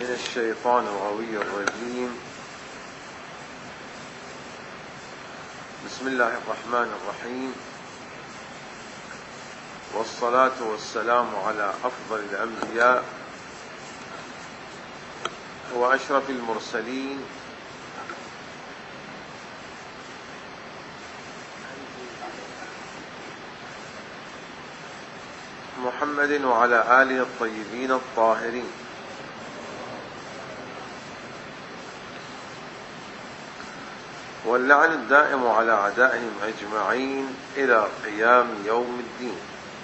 من الشيطان الغوي الرجيم. بسم الله الرحمن الرحيم، والصلاة والسلام على أفضل الأنبياء وأشرف المرسلين محمد وعلى آله الطيبين الطاهرين، واللعن الدائم على أعدائهم أجمعين إلى قيام يوم الدين.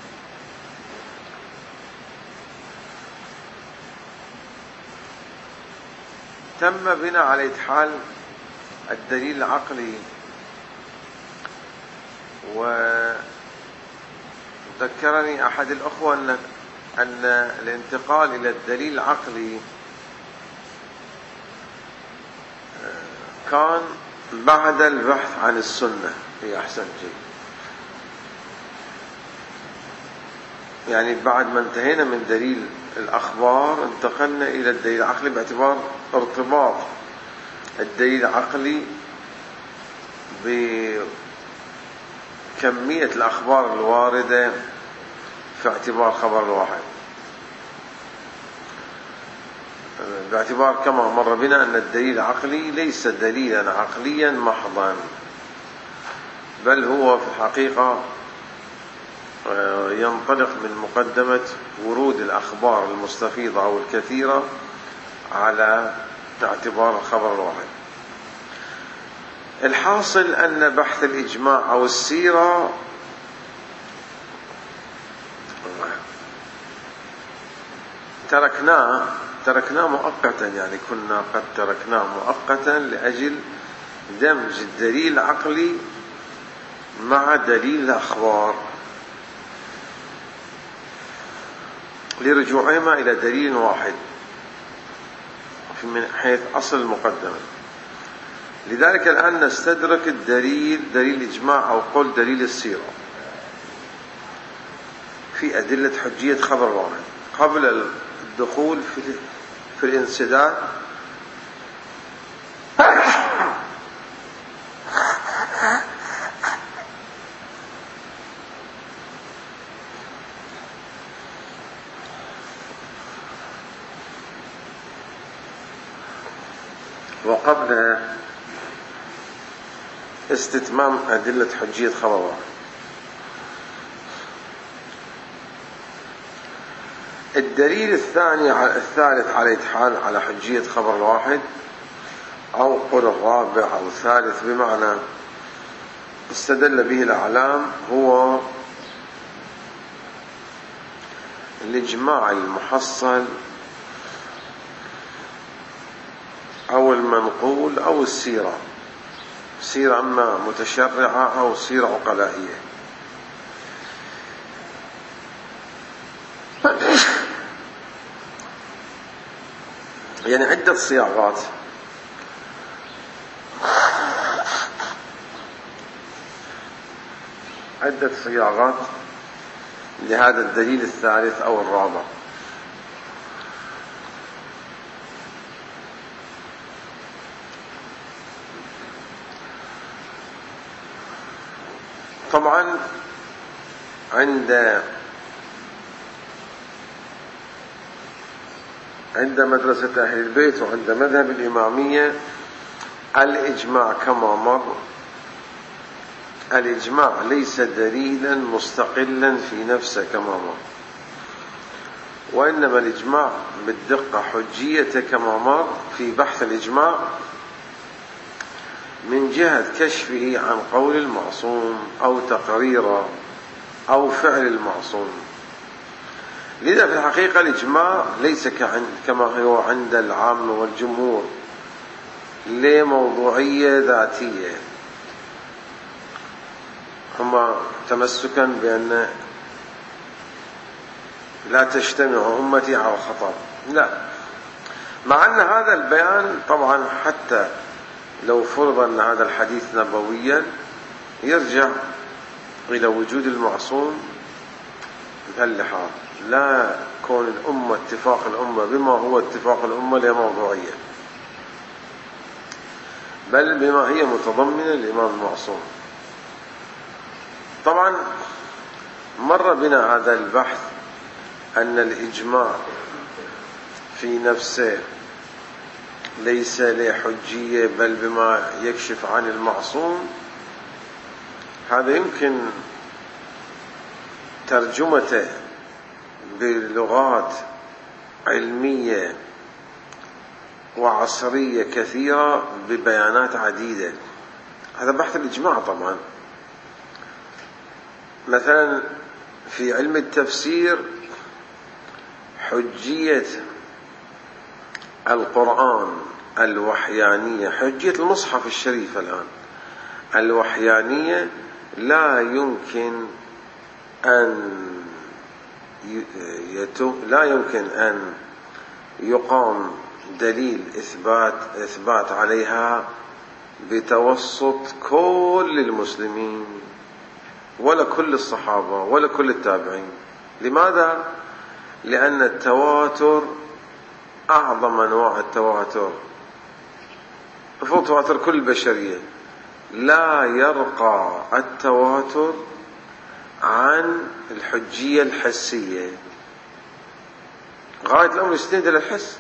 تم بنا على إدحال الدليل العقلي، وذكرني أحد الأخوة أن الانتقال إلى الدليل العقلي كان بعد البحث عن السنة في أحسن شيء، يعني بعد ما انتهينا من دليل الأخبار انتقلنا إلى الدليل العقلي باعتبار ارتباط الدليل العقلي بكمية الأخبار الواردة في اعتبار خبر الواحد، باعتبار كما مر بنا أن الدليل العقلي ليس دليلا عقليا محضا، بل هو في الحقيقة ينطلق من مقدمة ورود الأخبار المستفيضة أو الكثيرة على اعتبار الخبر الواحد. الحاصل أن بحث الإجماع أو السيرة تركناه مؤقتا، يعني كنا قد تركناه مؤقتا لأجل دمج الدليل العقلي مع دليل الأخبار لرجوعهما إلى دليل واحد من حيث أصل المقدمة. لذلك الآن نستدرك دليل الإجماع أو قول دليل السيرة في أدلة حجية خبر واحد قبل الدخول في الانسداد وقبل استتمام أدلة حجية خبر واحد. الدليل الثالث على إدحال على حجية خبر الواحد، أو قل الرابع أو الثالث بمعنى استدل به الأعلام، هو الإجماع المحصل أو المنقول أو السيرة أما متشرعة أو سيرة عقلائية. يعني عدة صياغات لهذا الدليل الثالث أو الرابع. طبعا عند مدرسة أهل البيت وعند مذهب الإمامية الإجماع كما مر، الإجماع ليس دليلا مستقلا في نفسه كما مر، وإنما الإجماع بالدقة حجية كما مر في بحث الإجماع من جهة كشفه عن قول المعصوم أو تقريره أو فعل المعصوم. لذا في الحقيقة الإجماع ليس كما هو عند العامة والجمهور لموضوعية ذاتية، هم تمسكا بأن لا تجتمع أمتي على الخطأ، لا، مع أن هذا البيان طبعا حتى لو فرض أن هذا الحديث نبويا يرجع إلى وجود المعصوم بهاللحاظ، لا كون الأمة اتفاق الأمة بما هو اتفاق الأمة لا موضوعية، بل بما هي متضمنة الإمام المعصوم. طبعا مر بنا هذا البحث أن الإجماع في نفسه ليس له حجية بل بما يكشف عن المعصوم. هذا يمكن ترجمته بلغات علمية وعصرية كثيرة ببيانات عديدة. هذا بحث الإجماع. طبعا مثلا في علم التفسير حجية القرآن الوحيانية، حجية المصحف الشريف الآن الوحيانية، لا يمكن أن يقام دليل إثبات عليها بتوسط كل المسلمين ولا كل الصحابة ولا كل التابعين. لماذا؟ لأن التواتر أعظم أنواع التواتر، تواتر كل البشرية، لا يرقى التواتر عن الحجية الحسية. غاية الأمر يستند إلى الحس،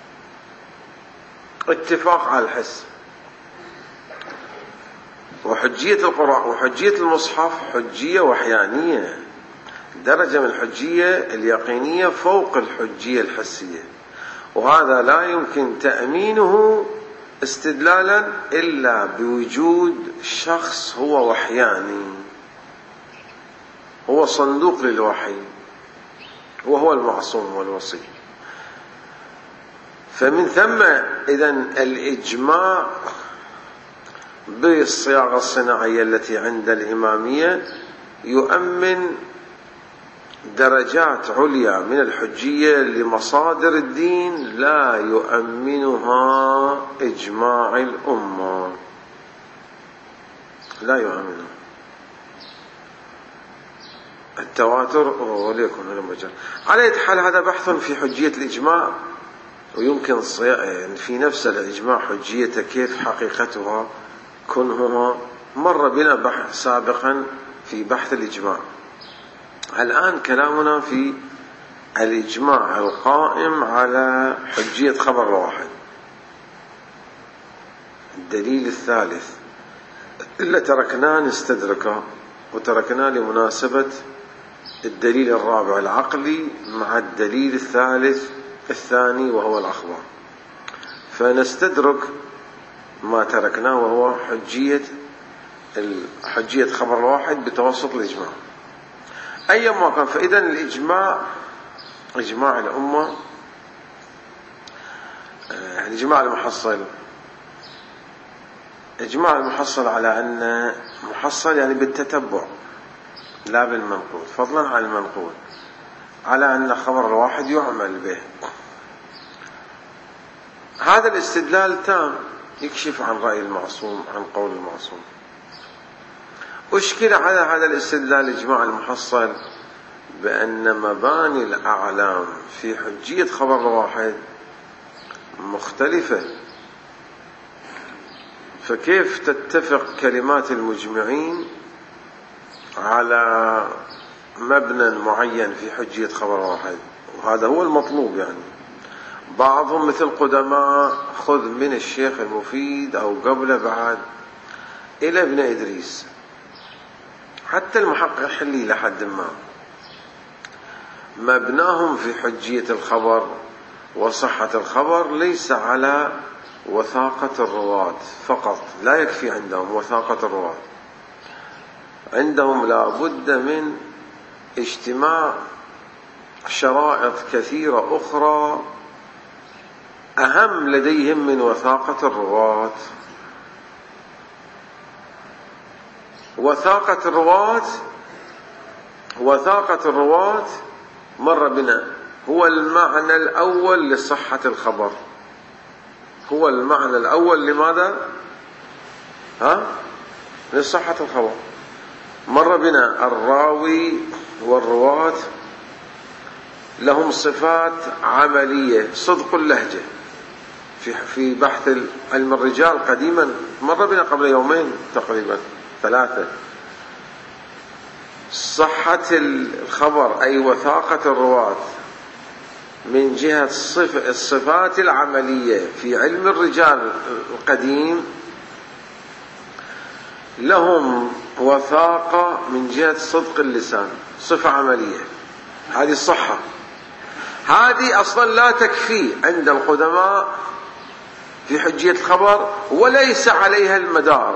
اتفاق على الحس. وحجية القرآن وحجية المصحف حجية وحيانية، درجة من الحجية اليقينية فوق الحجية الحسية، وهذا لا يمكن تأمينه استدلالا إلا بوجود شخص هو وحياني، هو صندوق للوحي، وهو المعصوم والوصي. فمن ثم إذن الإجماع بالصياغة الصناعية التي عند الإمامية يؤمن درجات عليا من الحجية لمصادر الدين لا يؤمنها إجماع الأمة، لا يؤمنها التواتر وليكن المجال. على أي حال هذا بحث في حجية الإجماع، ويمكن يعني في نفس الإجماع حجية كيف حقيقتها كنهما مر بنا بحث سابقا في بحث الإجماع. الآن كلامنا في الإجماع القائم على حجية خبر واحد. الدليل الثالث إلا تركناه نستدركه، وتركناه لمناسبة الدليل الرابع العقلي مع الدليل الثالث الثاني وهو الأخبار، فنستدرك ما تركناه وهو حجية خبر واحد بتوسط الإجماع أيما كان. فإذا الإجماع إجماع الأمة، الإجماع المحصل على أن محصل يعني بالتتبع لا بالمنقول، فضلا عن المنقول، على أن خبر الواحد يعمل به. هذا الاستدلال تام يكشف عن رأي المعصوم، عن قول المعصوم. أشكل على هذا الاستدلال الإجماع المحصل بأن مباني الأعلام في حجية خبر الواحد مختلفة، فكيف تتفق كلمات المجمعين على مبنى معين في حجية خبر واحد؟ وهذا هو المطلوب. يعني بعضهم مثل قدماء خذ من الشيخ المفيد أو قبله بعد إلى ابن إدريس، حتى المحقق حلي لحد ما مبناهم في حجية الخبر وصحة الخبر ليس على وثاقة الرواة فقط، لا يكفي عندهم وثاقة الرواة، عندهم لا بد من اجتماع شرائط كثيرة أخرى أهم لديهم من وثاقة الرواة. وثاقة الرواة مر بنا هو المعنى الأول لصحة الخبر، هو المعنى الأول. لماذا؟ لصحة الخبر. مر بنا الراوي والرواة لهم صفات عملية. صدق اللهجة في بحث علم الرجال قديما مر بنا قبل يومين تقريبا 3. صحة الخبر أي وثاقة الرواة من جهة الصفات العملية في علم الرجال القديم لهم وثاقة من جهة صدق اللسان، صفة عملية. هذه الصحة، هذه أصلا لا تكفي عند القدماء في حجية الخبر وليس عليها المدار.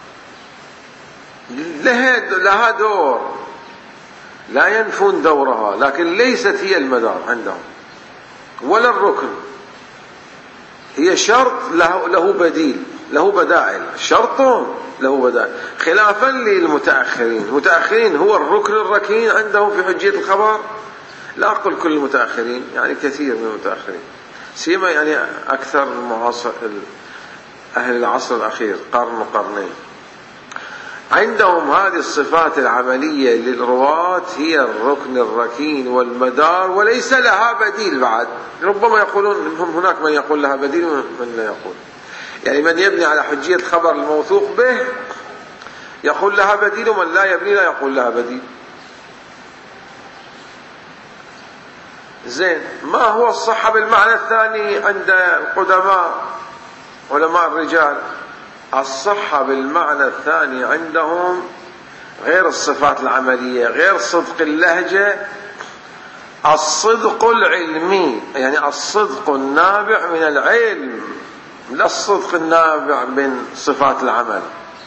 لها دور لا ينفون دورها، لكن ليست هي المدار عندهم ولا الركن. هي شرط له بديل، له بدائل، شرط له بدائل، خلافا للمتأخرين. المتأخرين هو الركن الركين عندهم في حجية الخبر. لا أقول كل المتأخرين، يعني كثير من المتأخرين، سيما يعني أكثر المعاصر أهل العصر الأخير، قرن وقرنين، عندهم هذه الصفات العملية للرواة هي الركن الركين والمدار، وليس لها بديل بعد. ربما يقولون هناك من يقول لها بديل ومن لا يقول، يعني من يبني على حجية الخبر الموثوق به يقول لها بديل، ومن لا يبني لا يقول لها بديل. زين، ما هو الصحة بالمعنى الثاني عند القدماء علماء الرجال؟ الصحة بالمعنى الثاني عندهم غير الصفات العملية، غير صدق اللهجة، الصدق العلمي، يعني الصدق النابع من العلم، لا الصدق النابع من صفات العمل.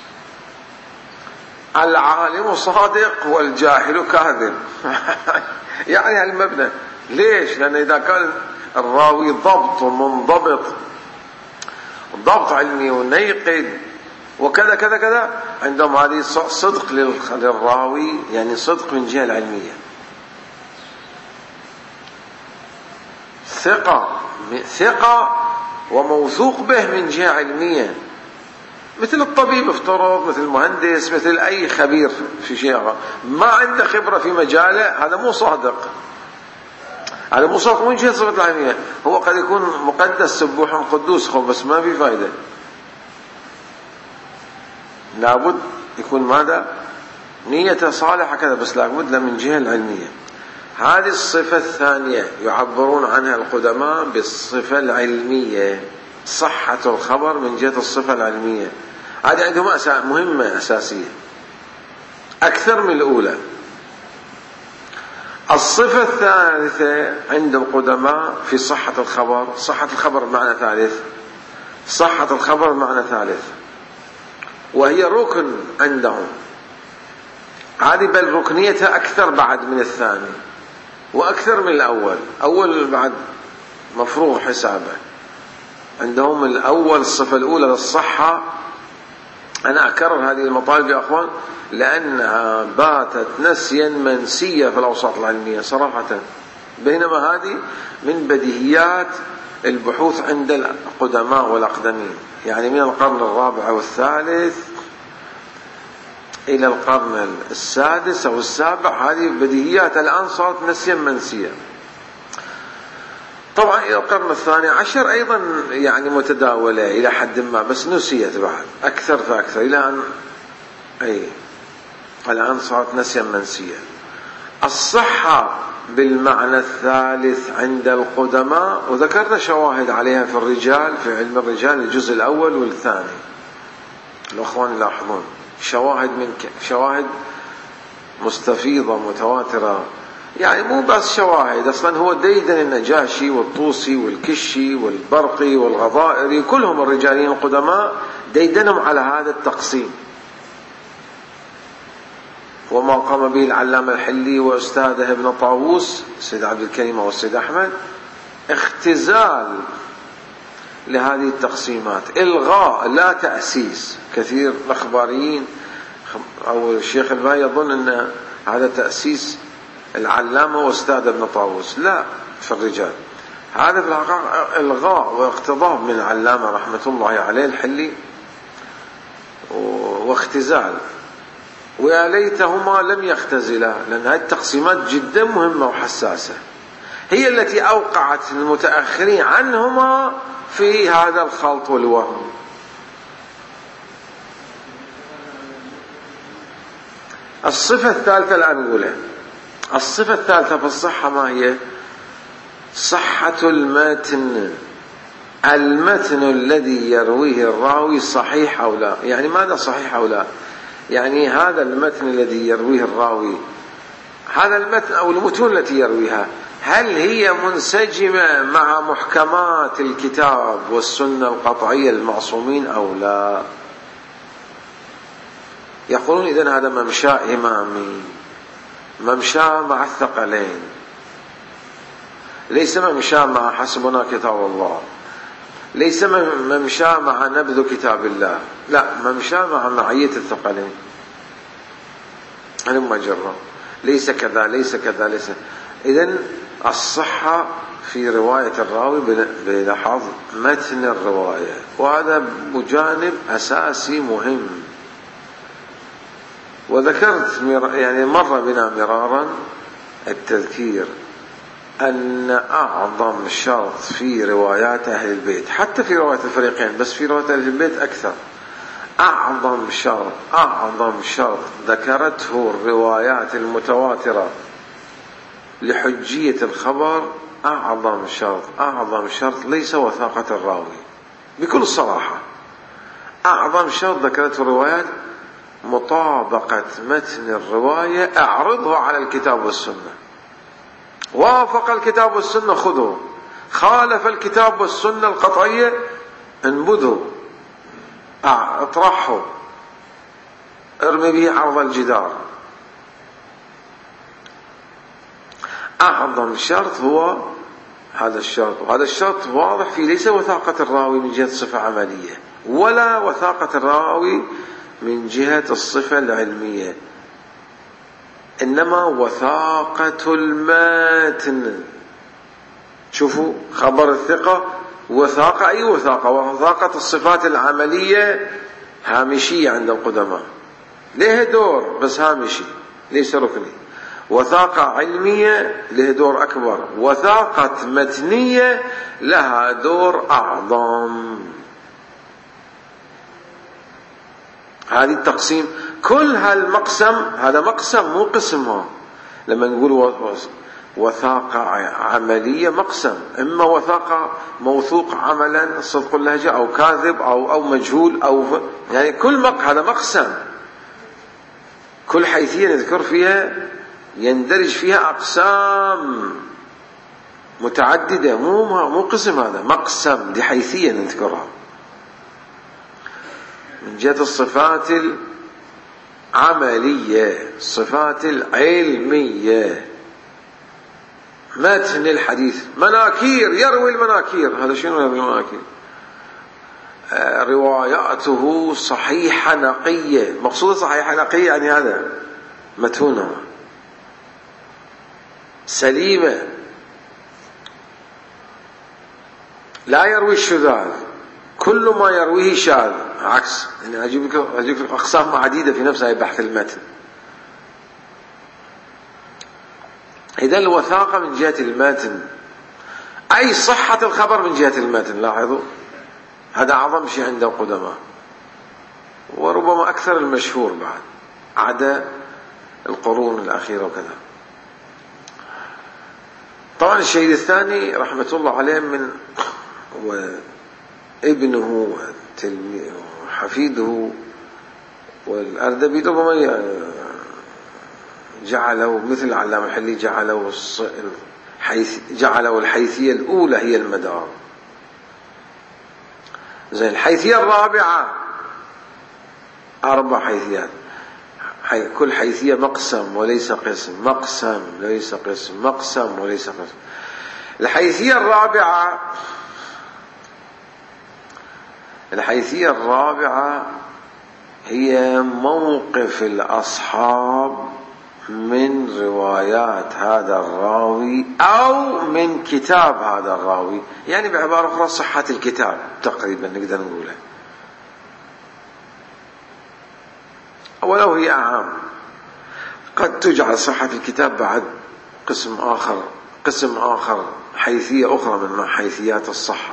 العالم صادق والجاهل كاذب. يعني هالمبنى. ليش؟ لأن إذا كان الراوي ضبط ومنضبط، ضبط علمي ونيقد وكذا كذا كذا، عندهم هذه صدق للراوي، يعني صدق من جهة العلمية، ثقة وموثوق به من جهة علمية، مثل الطبيب افترض، مثل المهندس، مثل أي خبير في شيء ما عنده خبرة في مجاله، هذا مو صادق. هذا مو صادق من جهة الصفة العلمية. هو قد يكون مقدس سبوح قدوس بس ما في فائدة. لابد يكون ماذا؟ نيته صالحة كذا، بس لابد من جهة العلمية. هذه الصفة الثانية يعبرون عنها القدماء بالصفة العلمية، صحة الخبر من جهة الصفة العلمية. هذه عندهم مهمة أساسية أكثر من الأولى. الصفة الثالثة عند القدماء في صحة الخبر، صحة الخبر بمعنى ثالث، صحة الخبر بمعنى ثالث، وهي ركن عندهم. هذه بل ركنيتها أكثر بعد من الثاني وأكثر من الأول. أول بعد مفروغ حسابه. عندهم الأول الصفة الأولى للصحة. أنا أكرر هذه المطالب يا أخوان لأنها باتت نسيا منسية في الأوساط العلمية صراحة، بينما هذه من بديهيات البحوث عند القدماء والأقدمين، يعني من القرن الرابع والثالث إلى القرن السادس أو السابع. هذه بديهيات الآن صارت نسيا منسية. طبعا إلى القرن الثاني عشر أيضا يعني متداولة إلى حد ما، بس نسيت بعد أكثر فأكثر إلى أن الآن صارت نسيا منسية. الصحة بالمعنى الثالث عند القدماء، وذكرنا شواهد عليها في الرجال، في علم الرجال الجزء الأول والثاني، الأخوان يلاحظون شواهد مستفيضة متواترة، يعني مو بس شواهد، أصلا هو ديدن النجاشي والطوسي والكشي والبرقي والغضائري كلهم الرجاليين القدماء ديدنهم على هذا التقسيم. وما قام به العلامة الحلي وأستاذه ابن طاووس السيد عبد الكريم والسيد أحمد اختزال لهذه التقسيمات، إلغاء لا تأسيس. كثير الأخباريين أو الشيخ الباي يظن أن هذا تأسيس العلامة وأستاذ ابن طاووس، لا، في الرجال هذا في الحقيقة إلغاء واقتضاب من العلامة رحمة الله عليه الحلي واختزال، ويا ليتهما لم يختزلا، لأن هذه التقسيمات جدا مهمة وحساسة. هي التي أوقعت المتأخرين عنهما في هذا الخلط والوهم. الصفة الثالثة الآن نقولها. الصفة الثالثة في الصحة ما هي؟ صحة المتن. المتن الذي يرويه الراوي صحيح أو لا. يعني ماذا صحيح أو لا؟ يعني هذا المتن الذي يرويه الراوي، هذا المتن أو المتون التي يرويها، هل هي منسجمة مع محكمات الكتاب والسنة القطعية المعصومين أو لا؟ يقولون إذن هذا ممشى إمامي، ممشى مع الثقلين، ليس ممشى مع حسبنا كتاب الله، ليس ممشى مع نبذ كتاب الله، لا، ممشى مع معية الثقلين. هلم جرا، ليس كذا ليس كذا ليس. إذن الصحة في رواية الراوي بلحظ متن الرواية، وهذا بجانب أساسي مهم. وذكرت يعني مر بنا مرارا التذكير أن أعظم شرط في روايات أهل البيت، حتى في رواية الفريقين، بس في رواية أهل البيت أكثر، أعظم شرط ذكرته الروايات المتواترة لحجية الخبر، أعظم شرط ليس وثاقة الراوي، بكل صراحة. أعظم شرط ذكرته الروايات مطابقة متن الرواية، أعرضه على الكتاب والسنة. وافق الكتاب والسنة خذه، خالف الكتاب والسنة القطعية انبذه، اطرحه، ارمي به عرض الجدار. أعظم شرط هو هذا الشرط، وهذا الشرط واضح في ليس وثاقة الراوي من جهة الصفة عملية، ولا وثاقة الراوي من جهة الصفة العلمية، إنما وثاقة المتن. شوفوا خبر الثقة وثاقة، أي وثاقة؟ وثاقة الصفات العملية هامشية عند القدماء، ليه دور بس هامشي ليس ركني. وثاقة علمية له دور أكبر، وثاقة متنية لها دور أعظم. هذه التقسيم، كل هالمقسم، هذا مقسم مو قسم. لما نقول وثاقة عملية مقسم، إما وثاقة موثوق عملا صدق اللهجة، أو كاذب أو مجهول، أو يعني كل هذا مقسم. كل حيثية نذكر فيها يندرج فيها أقسام متعددة، مو قسم، هذا مقسم، دي حيثية نذكرها. من جهة الصفات العملية، الصفات العلمية، متن الحديث، مناكير، يروي المناكير، هذا شنو يروي المناكير؟ رواياته صحيحة نقية. مقصود صحيحة نقية يعني هذا متونة سليمة، لا يروي الشذاذ، كل ما يرويه شاذ، عكس. يعني أجيب لك أقسام عديدة في نفس هذا بحث المتن. إذا الوثاقة من جهة المتن، أي صحة الخبر من جهة المتن. لاحظوا هذا أعظم شيء عند القدماء، وربما أكثر المشهور بعد عدا القرون الأخيرة وكذا. طبعا الشهيد الثاني رحمة الله عليه من وابنه وحفيده والأردبي، ربما جعله مثل علامة الحلي جعله الحيثية الأولى هي المدار. زين، الحيثية الرابعة 4 حيثيات، كل حيثية مقسم وليس قسم، مقسم ليس قسم، مقسم وليس قسم. الحيثية الرابعة هي موقف الأصحاب من روايات هذا الراوي أو من كتاب هذا الراوي، يعني بعبارة أخرى صحة الكتاب تقريبا نقدر نقولها، ولو هي أعم. قد تجعل صحة الكتاب بعد قسم آخر، قسم آخر، حيثية أخرى من حيثيات الصحة.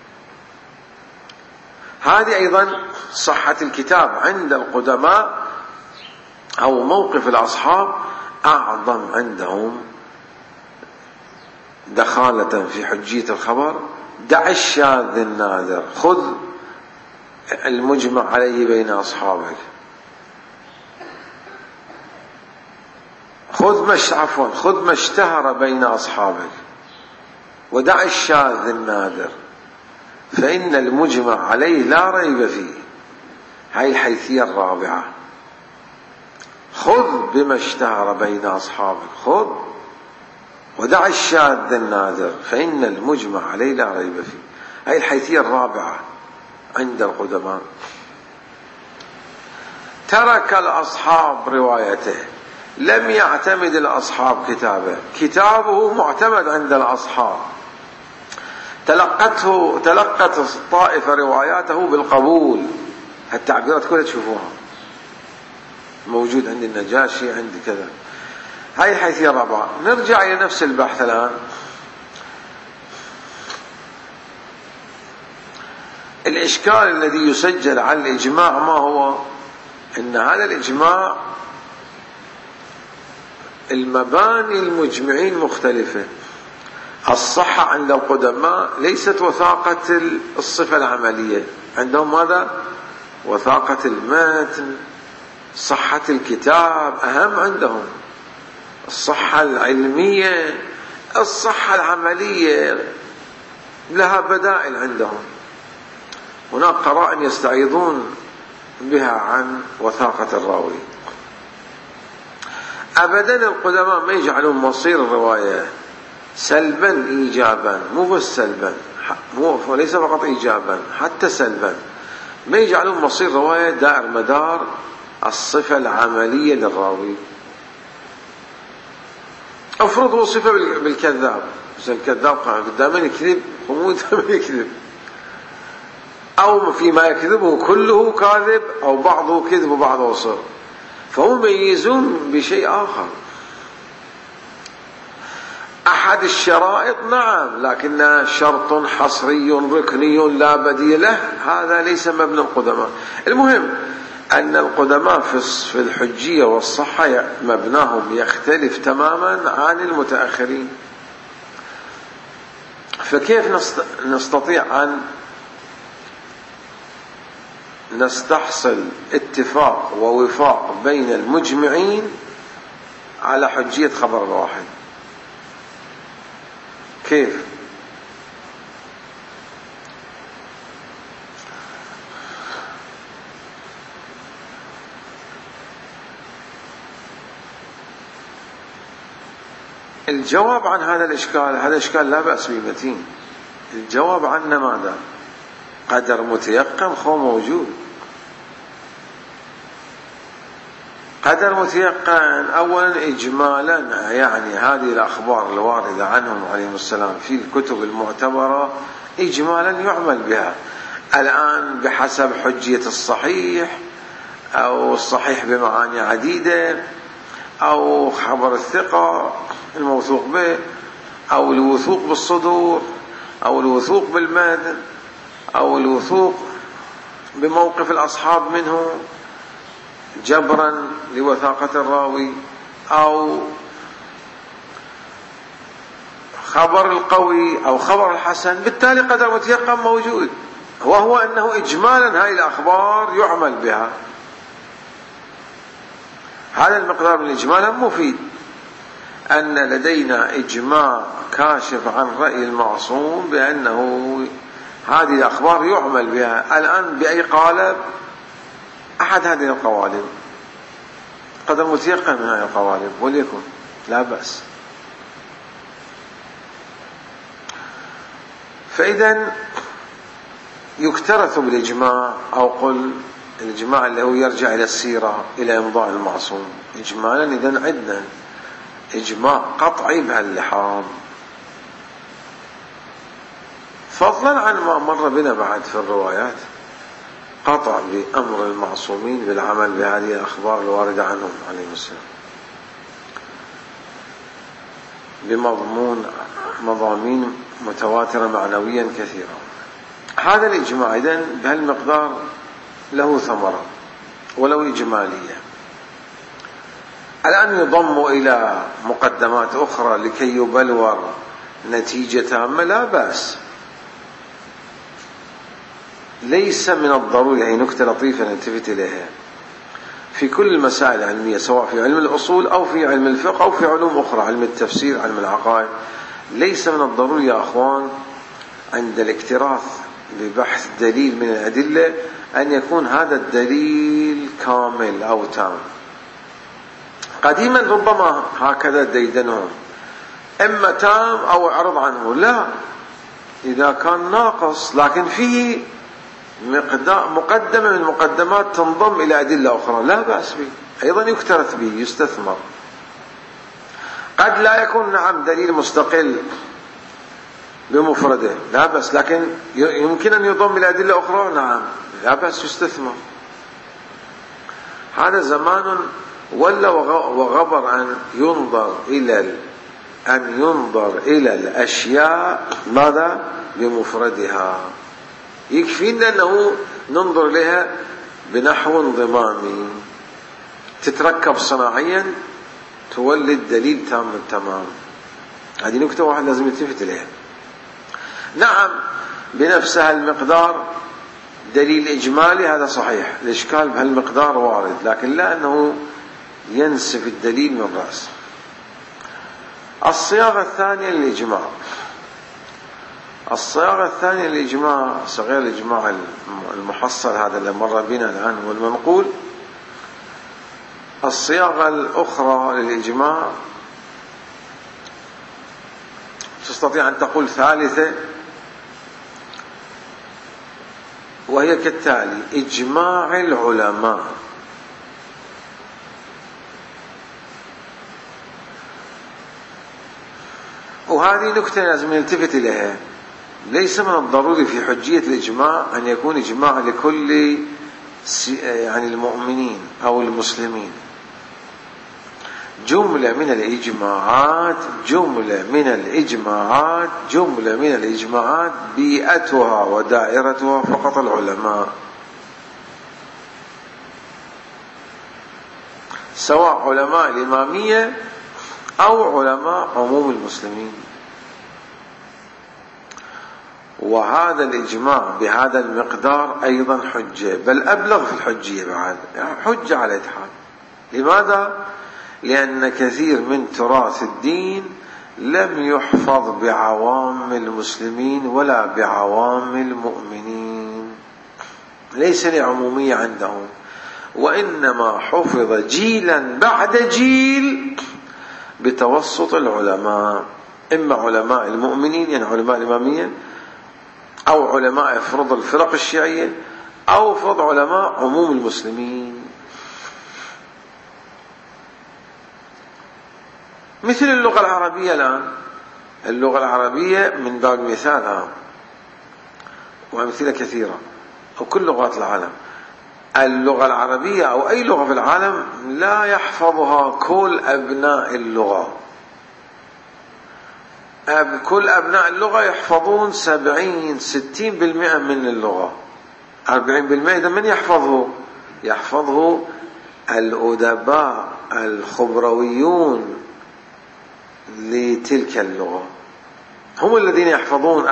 هذه أيضا صحة الكتاب عند القدماء أو موقف الأصحاب أعظم عندهم دخالة في حجية الخبر. دع الشاذ النادر، خذ المجمع عليه بين أصحابك، خذ ما اشتهر بين أصحابك، ودع الشاذ النادر، فإن المجمع عليه لا ريب فيه. هاي الحيثية الرابعة، خذ بما اشتهر بين أصحابك، خذ ودع الشاذ النادر، فإن المجمع عليه لا ريب فيه. هاي الحيثية الرابعة عند القدماء. ترك الأصحاب روايته، لم يعتمد الأصحاب كتابه، كتابه معتمد عند الأصحاب. تلقت الطائفة رواياته بالقبول. هالتعبيرات كلها تشوفوها موجود عند النجاشي، عند كذا. هاي الحيثية الرابعة. نرجع إلى نفس البحث الآن. الإشكال الذي يسجل على الإجماع ما هو؟ إن هذا الإجماع المباني المجمعين مختلفة. الصحة عند القدماء ليست وثاقة الصفة العملية، عندهم ماذا؟ وثاقة المتن، صحة الكتاب أهم عندهم. الصحة العلمية، الصحة العملية لها بدائل عندهم. هناك قرائن يستعيضون بها عن وثاقة الراوي. أبدا القدماء ما يجعلون مصير الرواية سلبا إيجابا، مو بس سلبا، وليس فقط إيجابا، حتى سلبا. ما يجعلون مصير رواية دائر مدار الصفة العملية للراوي. أفرض وصفة بالكذاب، الكذاب دائما يكذب ومو دائما يكذب، أو فيما يكذبه كله كاذب أو بعضه كذب وبعضه صدق، فهم يميزون بشيء آخر. أحد الشرائط نعم، لكن شرط حصري ركني لا بديل له، هذا ليس مبنى القدماء. المهم أن القدماء في الحجية والصحة مبناهم يختلف تماما عن المتأخرين. فكيف نستطيع أن نستحصل اتفاق ووفاق بين المجمعين على حجية خبر الواحد؟ كيف؟ الجواب عن هذا الإشكال لا بأس به متين. الجواب عنه ماذا؟ قدر متيقن خو موجود. قدر متيقن أولا إجمالا، يعني هذه الأخبار الواردة عنهم عليهم السلام في الكتب المعتبرة إجمالا يعمل بها. الآن بحسب حجية الصحيح أو الصحيح بمعاني عديدة، أو خبر الثقة الموثوق به، أو الوثوق بالصدور، أو الوثوق بالمتن، أو الوثوق بموقف الأصحاب منه جبرا لوثاقة الراوي، أو خبر القوي أو خبر الحسن. بالتالي قدر متيقن موجود، وهو أنه إجمالا هذه الأخبار يعمل بها. هذا المقدار من الإجمال مفيد، أن لدينا إجماع كاشف عن رأي المعصوم بأنه هذه الأخبار يعمل بها. الآن بأي قالب؟ أحد هذه القوالب، قدر متيقن من هذه القوالب وليكن لا بأس. فإذا يكترث بالإجماع، أو قل الإجماع اللي هو يرجع إلى السيرة إلى إمضاء المعصوم إجمالا. إذن عندنا إجماع قطعي بهاللحام، فضلا عن ما مر بنا بعد في الروايات قطع بأمر المعصومين بالعمل بهذه الأخبار الواردة عنهم عليهم السلام. مضامين متواترة معنويا كثيرة. هذا الإجماع إذن بهالمقدار له ثمرة ولو إجمالية. الآن يضم إلى مقدمات أخرى لكي يبلور نتيجة تامة، لا بأس، ليس من الضروري. هي نكتة لطيفة نلتفت إليها في كل المسائل العلمية، سواء في علم الأصول أو في علم الفقه أو في علوم أخرى، علم التفسير، علم العقائد. ليس من الضروري يا أخوان عند الاكتراث ببحث دليل من الأدلة أن يكون هذا الدليل كامل أو تام. قديما ربما هكذا ديدنهم، إما تام أو اعرض عنه. لا، إذا كان ناقص لكن فيه مقدمة من مقدمات تنضم إلى أدلة أخرى، لا بأس به، أيضا يكترث به، يستثمر. قد لا يكون نعم دليل مستقل بمفرده، لا بأس، لكن يمكن أن يضم إلى أدلة أخرى، نعم، لا بأس، يستثمر. هذا زمان ولا وغبر أن ينظر إلى الأشياء ماذا بمفردها. يكفينا أنه ننظر إليها بنحو انضمامي، تتركب صناعيا تولد دليل تام التمام. هذه نكتة واحد لازم يلتفت إليها. نعم بنفسها المقدار دليل إجمالي، هذا صحيح، الإشكال بهالمقدار وارد، لكن لا أنه ينسف الدليل من رأس. الصياغة الثانية للإجماع، الصياغة الثانية للإجماع، صغير الإجماع المحصل هذا اللي مر بنا الآن والمنقول. الصياغة الأخرى للإجماع تستطيع أن تقول ثالثة، وهي كالتالي: إجماع العلماء. وهذه نكتة لازم نلتفت إليها. ليس من الضروري في حجية الإجماع أن يكون إجماع لكل يعني المؤمنين أو المسلمين. جملة من الإجماعات بيئتها ودائرتها فقط العلماء، سواء علماء الإمامية أو علماء عموم المسلمين. وهذا الإجماع بهذا المقدار أيضا حجة، بل أبلغ في الحجية بعد، حجة على الإتحاد. لماذا؟ لأن كثير من تراث الدين لم يحفظ بعوام المسلمين ولا بعوام المؤمنين، ليس لعمومية عندهم، وإنما حفظ جيلا بعد جيل بتوسط العلماء، إما علماء المؤمنين يعني علماء الإمامية، أو علماء افرض الفرق الشيعية، أو افرض علماء عموم المسلمين. مثل اللغة العربية الآن، اللغة العربية من باب المثال وأمثلة كثيرة، أو كل لغات العالم. اللغة العربية أو أي لغة في العالم لا يحفظها كل أبناء اللغة. كل أبناء اللغة يحفظون 70-60% من اللغة، 40% إذا من يحفظه الأدباء الخبرويون لتلك اللغة، هم الذين يحفظون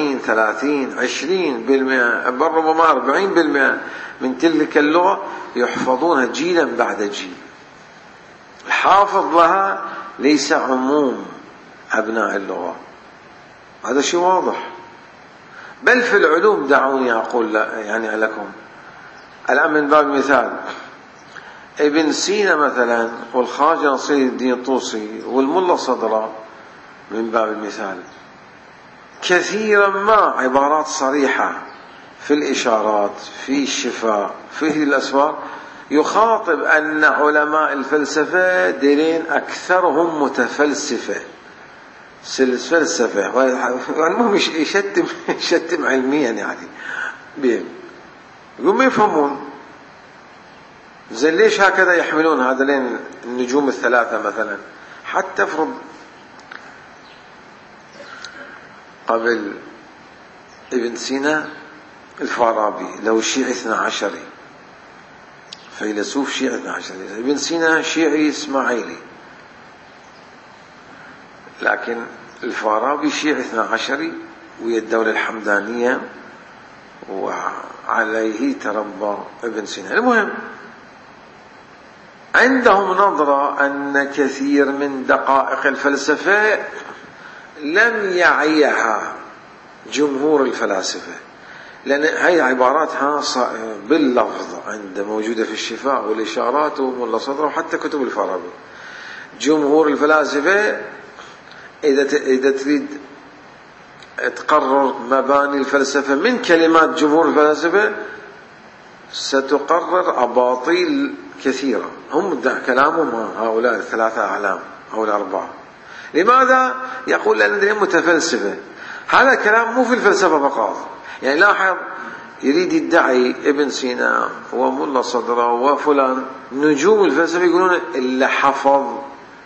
40-30-20%، بل ربما 40% من تلك اللغة يحفظونها جيلا بعد جيل. الحافظ لها ليس عموم أبناء اللغة، هذا شيء واضح. بل في العلوم دعوني أقول يعني لكم الآن من باب المثال، ابن سينا مثلا والخواجة نصير الدين الطوسي والملا صدرة، من باب المثال، كثيرا ما عبارات صريحة في الإشارات، في الشفاء، في الأسفار، يخاطب أن علماء الفلسفة ديرين أكثرهم متفلسفة، فلسفة، المهم يشتم علميا يعني بهم، يقوم يفهمون زي ليش هكذا يحملون هذين النجوم الثلاثة مثلا. حتى افرض قبل ابن سينا الفارابي له شيعي 12، فيلسوف شيعي 12. ابن سينا شيعي إسماعيلي، لكن الفارابي شيعي 12 ويا الدولة الحمدانية، وعليه تربى ابن سينا. المهم عندهم نظرة أن كثير من دقائق الفلسفة لم يعيها جمهور الفلاسفة، لأن هاي عباراتها باللفظ عند موجودة في الشفاء والإشارات وملا صدره وحتى كتب الفارابي. جمهور الفلاسفة إذا تريد تقرر مباني الفلسفة من كلمات جمهور الفلاسفة ستقرر أباطيل كثيرة. هم كلامهم هؤلاء الثلاثة أعلام أو الأربعة. لماذا؟ يقول لأنهم متفلسفة. هذا كلام مو في الفلسفة فقط. يعني لاحظ، يريد يدعي ابن سينا وملا صدره وفلان نجوم الفلسفة، يقولون اللي حفظ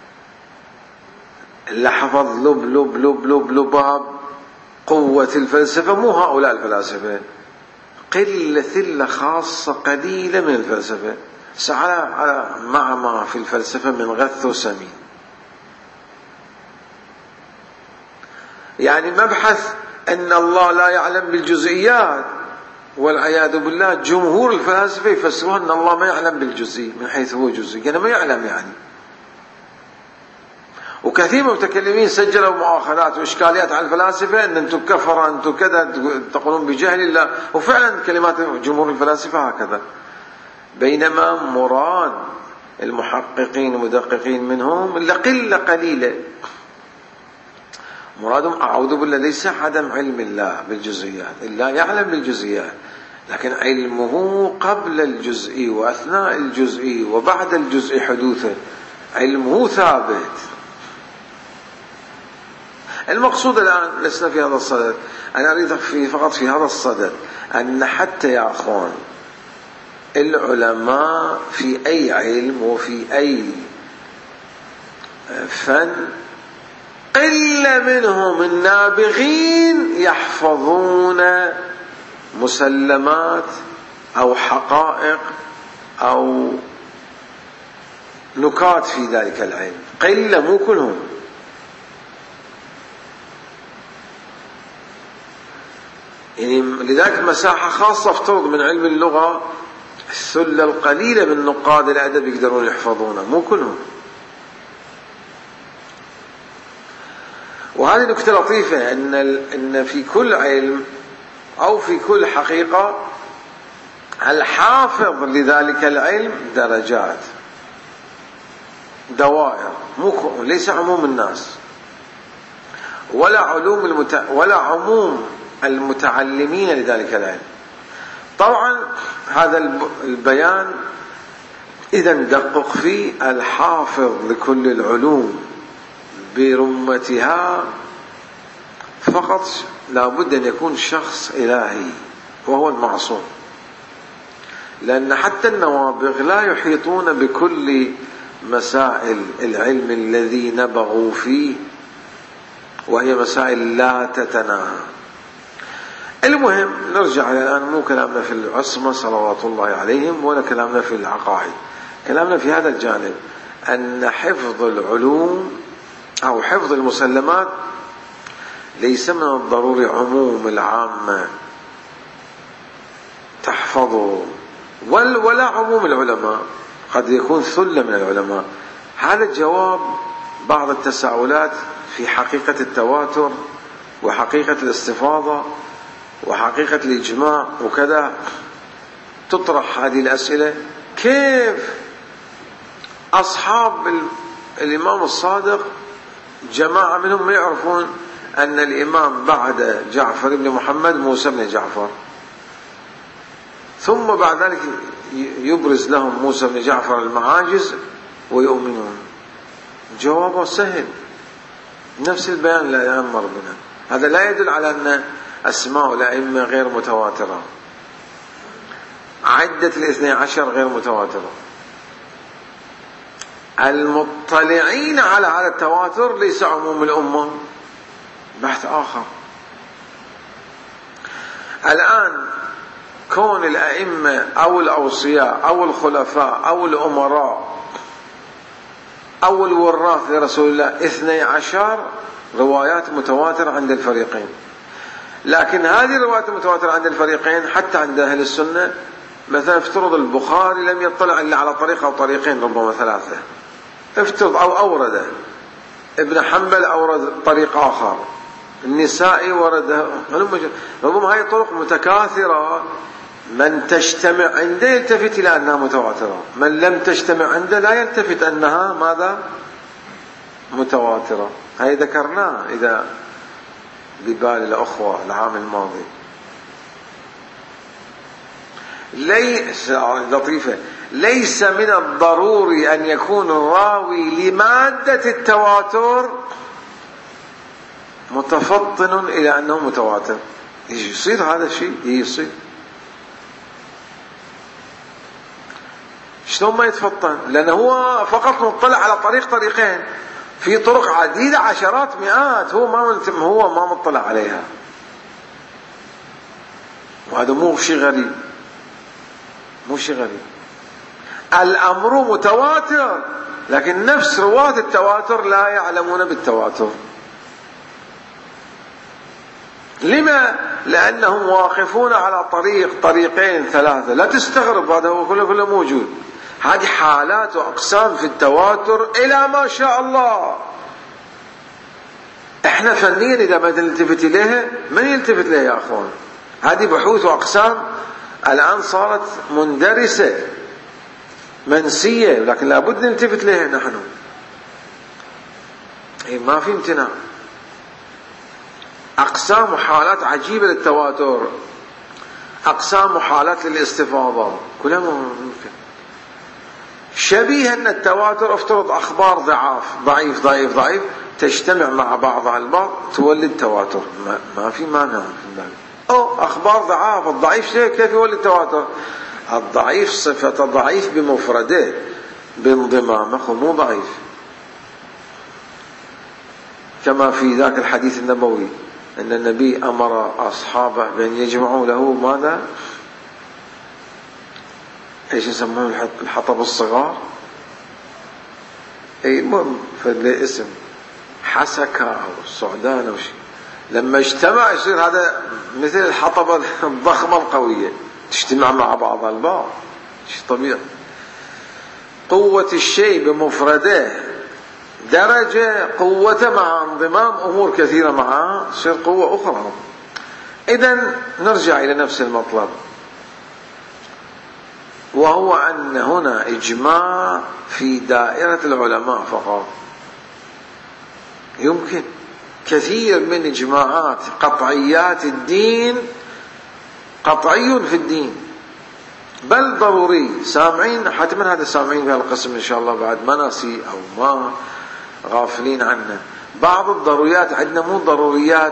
لباب قوة الفلسفة مو هؤلاء الفلاسفة، ثلة خاصة قليلة من الفلسفة على مع ما في الفلسفة من غث وسمين. يعني مبحث أن الله لا يعلم بالجزئيات والعياذ بالله، جمهور الفلاسفة يفسرون أن الله ما يعلم بالجزئي من حيث هو جزئي، يعني ما يعلم يعني. وكثير من المتكلمين سجلوا مؤاخذات وإشكاليات على الفلاسفة أن أنتم كفرة، أنتم كذا، تقولون بجهل الله، وفعلا كلمات جمهور الفلاسفة هكذا. بينما مراد المحققين المدققين منهم إلا قلة قليلة، مرادهم أعوذ بالله ليس عدم علم الله بالجزئيات، الله يعلم بالجزئيات، لكن علمه قبل الجزئي وأثناء الجزئي وبعد الجزئي حدوثه، علمه ثابت. المقصود الآن لسنا في هذا الصدد، أنا أريد فقط في هذا الصدد أن حتى يا أخوان العلماء في أي علم وفي أي فن قلة منهم النابغين يحفظون مسلمات أو حقائق أو نكات في ذلك العلم، قلة مو كلهم. يعني لذلك مساحة خاصة افترض من علم اللغة الثلة القليلة من نقاد الأدب يقدرون يحفظونه، مو كلهم. وهذه نكتة لطيفة، أن في كل علم أو في كل حقيقة الحافظ لذلك العلم درجات، دوائر، ليس عموم الناس ولا عموم المتعلمين لذلك العلم. طبعا هذا البيان إذا ندقق فيه الحافظ لكل العلوم برمتها فقط لابد أن يكون شخص إلهي وهو المعصوم، لأن حتى النوابغ لا يحيطون بكل مسائل العلم الذي نبغوا فيه، وهي مسائل لا تتناهى. المهم نرجع الآن، مو كلامنا في العصمة صلوات الله عليهم ولا كلامنا في العقائد، كلامنا في هذا الجانب، أن حفظ العلوم أو حفظ المسلمات ليس من الضروري عموم العامة تحفظه، ولا عموم العلماء، قد يكون ثلة من العلماء. هذا جواب بعض التساؤلات في حقيقة التواتر وحقيقة الاستفاضة وحقيقة الإجماع وكذا. تطرح هذه الأسئلة، كيف أصحاب الإمام الصادق جماعة منهم ما يعرفون أن الإمام بعد جعفر بن محمد موسى بن جعفر، ثم بعد ذلك يبرز لهم موسى بن جعفر المعاجز ويؤمنون؟ جوابه سهل، نفس البيان لا يأمر بنا. هذا لا يدل على أن أسماء الأئمة غير متواترة، عدة 12 غير متواترة. المطلعين على التواتر ليس عموم الأمة، بحث آخر. الآن كون الأئمة أو الأوصياء أو الخلفاء أو الأمراء أو الوراث لرسول الله 12 روايات متواترة عند الفريقين، لكن هذه الروايات المتواترة عند الفريقين حتى عند أهل السنة، مثلا افترض البخاري لم يطلع إلا على طريق أو طريقين ربما 3، افترض أو أورده ابن حنبل أورد طريق آخر، النسائي ورد، ربما هذه طرق متكاثرة، من تجتمع عنده يلتفت إلى أنها متواترة، من لم تجتمع عنده لا يلتفت أنها ماذا؟ متواترة. هاي ذكرناه إذا ببال الأخوة العام الماضي. لطيفة، ليس من الضروري أن يكون الراوي لمادة التواتر متفطن إلى أنه متواتر. يصير هذا الشيء؟ يصير. شلون ما يتفطن؟ لأنه هو فقط مطلع على طريقين، في طرق عديدة عشرات مئات هو ما مطلع عليها، وهذا مو شيء غريب، مو شيء غريب. الأمر متواتر، لكن نفس رواة التواتر لا يعلمون بالتواتر. لما؟ لأنهم واقفون على طريقين 3. لا تستغرب، هذا هو كله موجود. هذه حالات وأقسام في التواتر إلى ما شاء الله. احنا فنيا إذا ما نلتفت إليها، من يلتفت إليها يا أخوان؟ هذه بحوث وأقسام الآن صارت مندرسة منسية، لكن لابد نلتفت إليها نحن. ما في امتناع. أقسام وحالات عجيبة للتواتر، أقسام وحالات للاستفاضة، كلها ممكن. شبيه أن التواتر افترض أخبار ضعيف ضعيف ضعيف تجتمع مع بعضها البعض تولد تواتر، ما في معنى في ذلك. أو أخبار ضعاف، الضعيف شيء كيف يولد تواتر؟ الضعيف صفة ضعيف بمفرده بانضمامه مو ضعيف، كما في ذاك الحديث النبوي أن النبي أمر أصحابه بأن يجمعوا له ماذا؟ ايش يسمونه؟ الحطب الصغار. اي المهم فله اسم حسكة او السعدان او شيء. لما اجتمع يصير هذا مثل الحطبة الضخمة القوية، تجتمع مع بعضها البعض، شيء طبيعي. قوة الشيء بمفرده درجة، قوته مع انضمام امور كثيرة معها تصير قوة اخرى. اذن نرجع الى نفس المطلب، وهو أن هنا إجماع في دائرة العلماء فقط. يمكن كثير من إجماعات قطعيات الدين قطعي في الدين، بل ضروري. سامعين حتما هذا، سامعين في القسم إن شاء الله بعد، ما ناسي أو ما غافلين عنه. بعض الضروريات عندنا مو ضروريات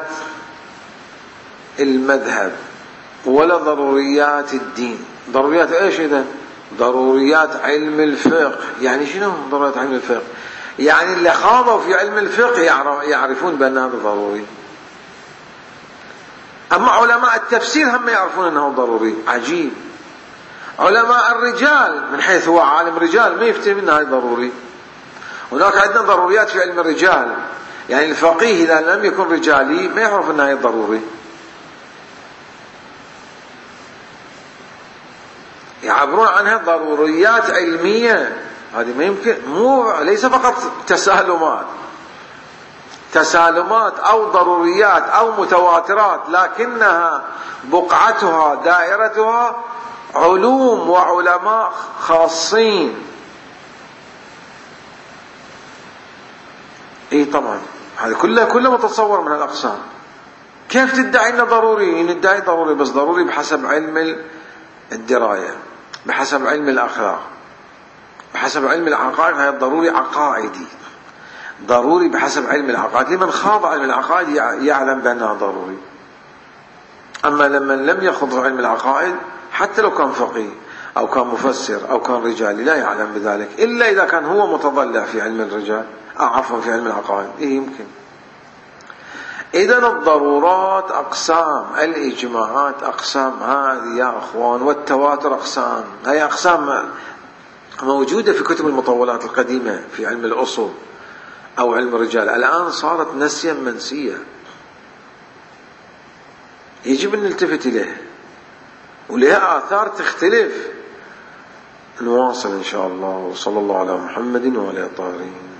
المذهب ولا ضروريات الدين. ضروريات ايش اذا؟ ضروريات علم الفقه. يعني شنو ضروريات علم الفقه؟ يعني اللي خاضوا في علم الفقه يعرفون بان هذا ضروري. اما علماء التفسير هم يعرفون انه ضروري. عجيب. علماء الرجال من حيث هو عالم رجال ما يفتهم انه ضروري. هناك عندنا ضروريات في علم الرجال، يعني الفقيه اذا لم يكن رجالي ما يعرف انه ضروري، يعبرون عنها ضروريات علمية. هذه ما يمكن، ليس فقط تسالمات أو ضروريات أو متواترات، لكنها بقعتها دائرتها علوم وعلماء خاصين. طبعا هذا كله متصور من الأقسام. كيف تدعي انه ضروري؟ ندعي ضروري، بس ضروري بحسب علم الدراية، بحسب علم الأخلاق، بحسب علم العقائد. هذا ضروري عقائدي، ضروري بحسب علم العقائد. لمن خاض علم العقائد يعلم بأنها ضروري. أما لمن لم يخض علم العقائد حتى لو كان فقيه أو كان مفسر أو كان رجالي لا يعلم بذلك، إلا إذا كان هو متضلع في علم الرجال، عفوا في علم العقائد. يمكن. إذن الضرورات أقسام، الإجماعات أقسام، هذه يا أخوان، والتواتر أقسام. هي أقسام موجودة في كتب المطولات القديمة في علم الأصول أو علم الرجال، الآن صارت نسيا منسية، يجب أن نلتفت إليه، ولها آثار تختلف. نواصل إن شاء الله، وصلى الله على محمد وعلى طارين.